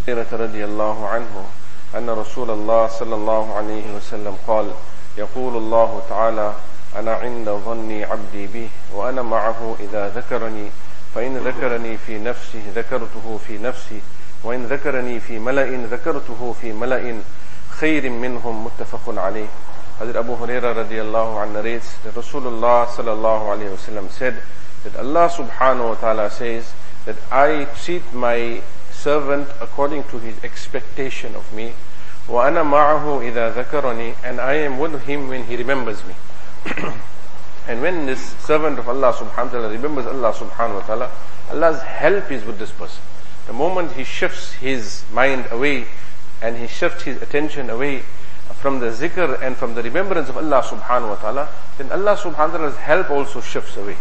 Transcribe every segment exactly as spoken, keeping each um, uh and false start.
هريرة رضي الله عنه أن رسول الله صلى الله عليه وسلم قال يقول الله تعالى أنا عند ظن عبدي بي وأنا معه إذا ذكرني فإن ذكرني في نفسه ذكرته في نفسي وإن ذكرني في ملأ ذكرته في ملأ خير منهم متفق عليه. Hazrat Abu Hurairah radiallahu anhu narrates that Rasulullah sallallahu alayhi wasallam said that Allah subhanahu wa ta'ala says that I treat my servant according to his expectation of me. وَأَنَا مَعَهُ إِذَا ذَكَرَنِي, and I am with him when he remembers me. And when this servant of Allah subhanahu wa ta'ala remembers Allah subhanahu wa ta'ala, Allah's help is with this person. The moment he shifts his mind away and he shifts his attention away from the zikr and from the remembrance of Allah subhanahu wa ta'ala, then Allah subhanahu wa ta'ala's help also shifts away.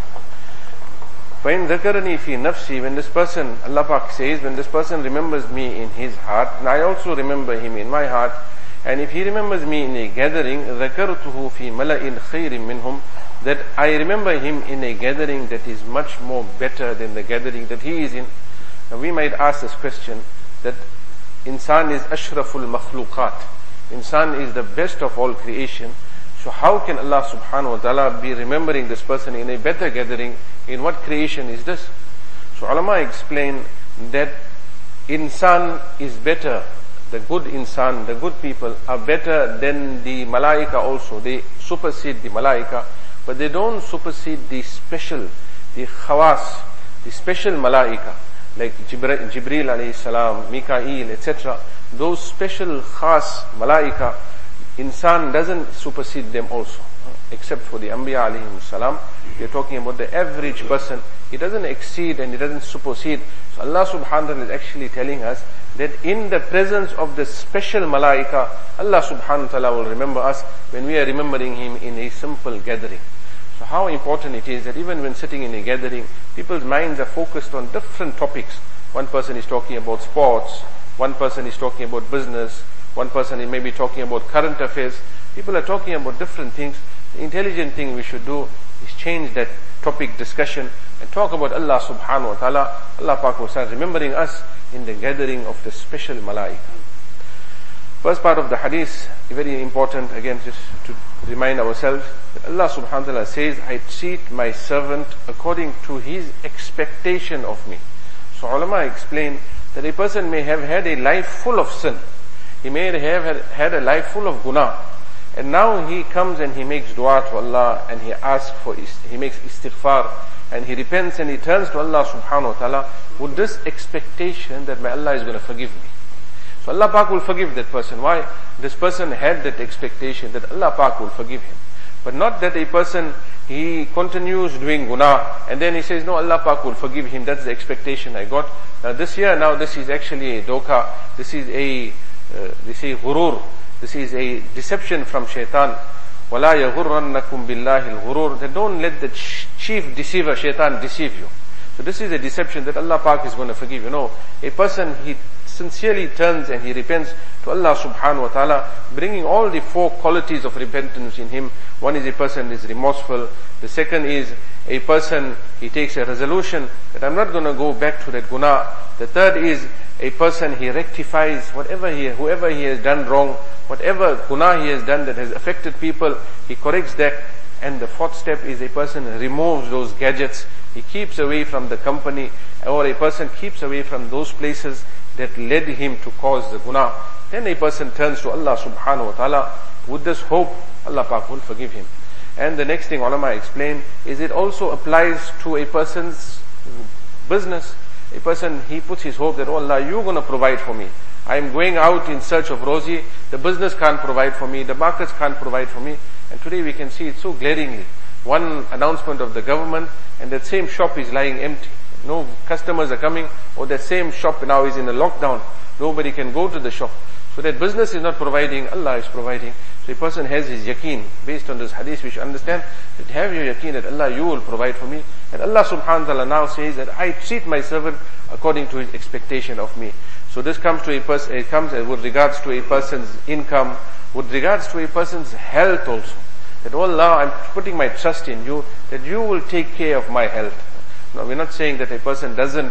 فَإِن ذَكَرَنِي فِي نَفْسِي, when this person, Allah Pak says, when this person remembers me in his heart, and I also remember him in my heart, and if he remembers me in a gathering, ذَكَرْتُهُ فِي مَلَئٍ خَيْرٍ مِّنْهُمْ, that I remember him in a gathering that is much more better than the gathering that he is in. Now we might ask this question, that insan is ashraful makhluqat, insan is the best of all creation, so how can Allah subhanahu wa ta'ala be remembering this person in a better gathering? In what creation is this? So ulama explain that insan is better, the good insan, the good people are better than the malaika also. They supersede the malaika, but they don't supersede the special, the khawas, the special malaika, like Jibreel, Jibreel alayhi salam, Mikael, et cetera. Those special khas malaika, insan doesn't supersede them also, except for the Anbiya alayhi salam. We are talking about the average person. He doesn't exceed and he doesn't supersede. So Allah subhanahu wa ta'ala is actually telling us that in the presence of the special malaika, Allah subhanahu wa ta'ala will remember us when we are remembering him in a simple gathering. So how important it is that even when sitting in a gathering, people's minds are focused on different topics. One person is talking about sports, one person is talking about business, one person is maybe talking about current affairs. People are talking about different things. The intelligent thing we should do is change that topic discussion and talk about Allah subhanahu wa ta'ala. Allah Pak will start remembering us in the gathering of the special malaika. First part of the hadith, very important, again just to remind ourselves, that Allah subhanahu wa ta'ala says, I treat my servant according to his expectation of me. So ulama explain that a person may have had a life full of sin. He may have had a life full of guna. And now he comes and he makes dua to Allah and he asks for, he makes istighfar and he repents and he turns to Allah subhanahu wa ta'ala with this expectation that my Allah is going to forgive me. So Allah Pak will forgive that person. Why? This person had that expectation that Allah Pak will forgive him. But not that a person, he continues doing guna and then he says, no, Allah Pak will forgive him. That's the expectation I got. Now this year, now this is actually a doka. This is a, uh, this is ghurur. This is a deception from shaitan. وَلَا يَغُرَّنَّكُمْ بِاللَّهِ الْغُرُورِ. That don't let the chief deceiver, shaitan, deceive you. So this is a deception that Allah Pak is going to forgive you. No, a person, he sincerely turns and he repents to Allah subhanahu wa ta'ala, bringing all the four qualities of repentance in him. One is a person is remorseful. The second is a person, he takes a resolution that I'm not going to go back to that guna. The third is a person, he rectifies whatever he, whoever he has done wrong, whatever guna he has done that has affected people, he corrects that. And the fourth step is a person removes those gadgets, he keeps away from the company, or a person keeps away from those places that led him to cause the guna. Then a person turns to Allah subhanahu wa ta'ala with this hope, Allah Pak will forgive him. And the next thing ulama explain is it also applies to a person's business. A person, he puts his hope that, oh Allah, you're going to provide for me. I am going out in search of Rozi. The business can't provide for me. The markets can't provide for me. And today we can see it so glaringly. One announcement of the government and that same shop is lying empty. No customers are coming, or that same shop now is in a lockdown. Nobody can go to the shop. So that business is not providing, Allah is providing. So a person has his yaqeen based on this hadith. We should understand that have your yaqeen that Allah, you will provide for me. And Allah subhanahu wa ta'ala now says that I treat my servant according to his expectation of me. So this comes to a person, it comes with regards to a person's income, with regards to a person's health also. That, oh Allah, I'm putting my trust in you, that you will take care of my health. No, we're not saying that a person doesn't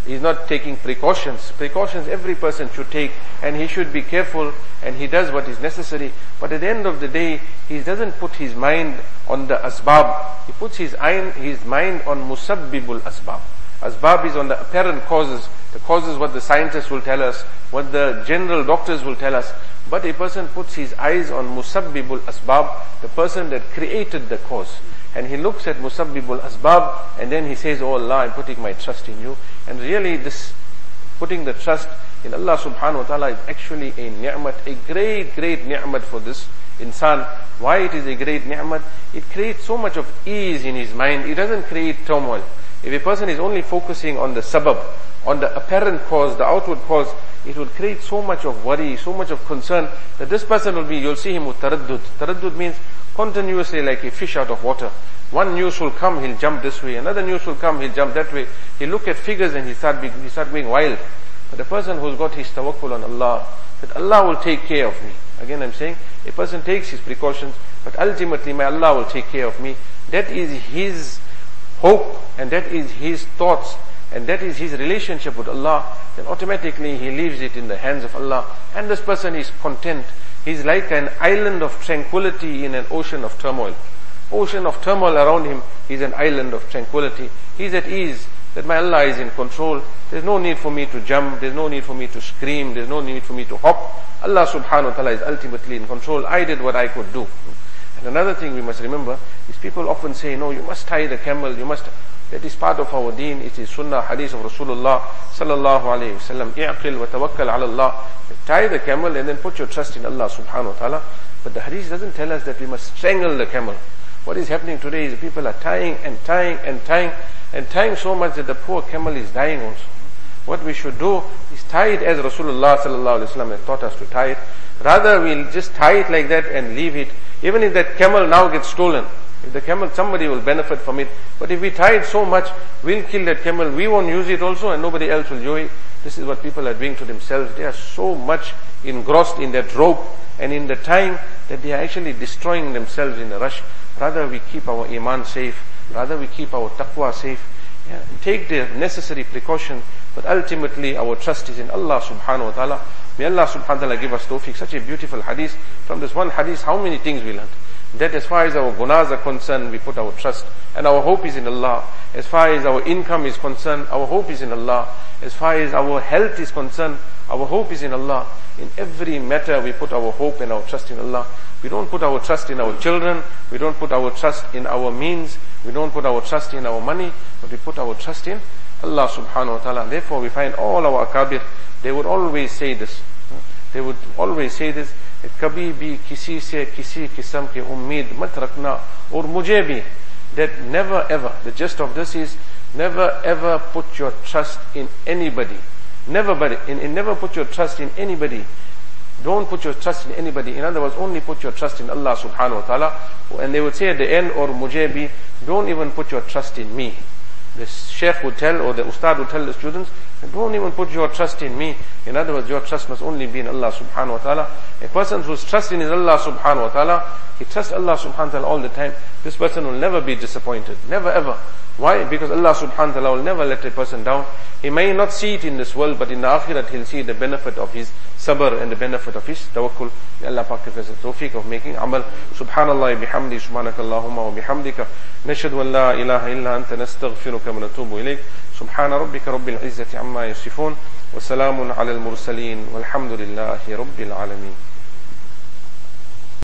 he's not taking precautions. Precautions every person should take, and he should be careful, and he does what is necessary. But at the end of the day, he doesn't put his mind on the asbab. He puts his, his mind on musabbibul asbab. Asbab is on the apparent causes. The causes what the scientists will tell us, what the general doctors will tell us. But a person puts his eyes on musabbibul asbab, the person that created the cause. And he looks at musabbibul asbab, and then he says, oh Allah, I'm putting my trust in you. And really this, putting the trust in Allah subhanahu wa ta'ala is actually a ni'mat, a great, great ni'mat for this insan. Why it is a great ni'mat? It creates so much of ease in his mind. It doesn't create turmoil. If a person is only focusing on the sabab, on the apparent cause, the outward cause, it will create so much of worry, so much of concern, that this person will be, you'll see him with taraddud. Taraddud means continuously like a fish out of water. One news will come, he'll jump this way. Another news will come, he'll jump that way. He'll look at figures and he start, be, he start going wild. But the person who's got his tawakkul on Allah, that Allah will take care of me. Again I'm saying, a person takes his precautions, but ultimately my Allah will take care of me. That is his hope, and that is his thoughts, and that is his relationship with Allah. Then automatically he leaves it in the hands of Allah, and this person is content. He's like an island of tranquility in an ocean of turmoil. Ocean of turmoil around him, he's an island of tranquility. He's at ease, that my Allah is in control. There's no need for me to jump, there's no need for me to scream, there's no need for me to hop. Allah subhanahu wa ta'ala is ultimately in control. I did what I could do. And another thing we must remember is people often say, no, you must tie the camel, you must, that is part of our deen, it is sunnah, hadith of Rasulullah sallallahu alayhi wa sallam, i'qil wa tawakkal ala Allah. Tie the camel and then put your trust in Allah subhanahu wa ta'ala. But the hadith doesn't tell us that we must strangle the camel. What is happening today is people are tying and tying and tying and tying so much that the poor camel is dying also. What we should do is tie it as Rasulullah sallallahu alayhi wa sallam has taught us to tie it. Rather we'll just tie it like that and leave it. Even if that camel now gets stolen, if the camel, somebody will benefit from it. But if we tie it so much, we'll kill that camel, we won't use it also, and nobody else will enjoy it. This is what people are doing to themselves. They are so much engrossed in that rope and in the tying that they are actually destroying themselves in a rush. Rather we keep our iman safe, rather we keep our taqwa safe. Yeah, take the necessary precaution, but ultimately our trust is in Allah subhanahu wa ta'ala. May Allah subhanahu wa ta'ala give us tawfiq. Such a beautiful hadith. From this one hadith, how many things we learned? That as far as our gunas are concerned, we put our trust and our hope is in Allah. As far as our income is concerned, our hope is in Allah. As far as our health is concerned, our hope is in Allah. In every matter we put our hope and our trust in Allah. We don't put our trust in our children, we don't put our trust in our means, we don't put our trust in our money, but we put our trust in Allah subhanahu wa ta'ala. Therefore we find all our akabir, they would always say this. They would always say this, that kabhi bhi kisi se kisi kisam ke ummeed mat rakna aur mujhe bhi. That never ever, the gist of this is, never ever put your trust in anybody. Never, in, in never put your trust in anybody. Don't put your trust in anybody. In other words, only put your trust in Allah subhanahu wa ta'ala. And they would say at the end, or mujhe bhi, don't even put your trust in me. The sheikh would tell, or the ustad would tell the students, don't even put your trust in me. In other words, your trust must only be in Allah subhanahu wa ta'ala. A person whose trust in is Allah subhanahu wa ta'ala, he trusts Allah subhanahu wa ta'ala all the time. This person will never be disappointed. Never ever. Why? Because Allah subhanahu wa ta'ala will never let a person down. He may not see it in this world, but in the akhirat he'll see the benefit of his sabr and the benefit of his tawakkul. May Allah Pak give us the tawfiq of making amal. Subhanallah bihamdi, subhanakallahumma wa bihamdika. Nashhadu an la ilaha illa anta nastaghfiruka wa natubu ilayk. Subhana rabbika rabbil izzati amma yasifun. Wa salamun ala al-mursaleen. Walhamdulillahi rabbil alameen.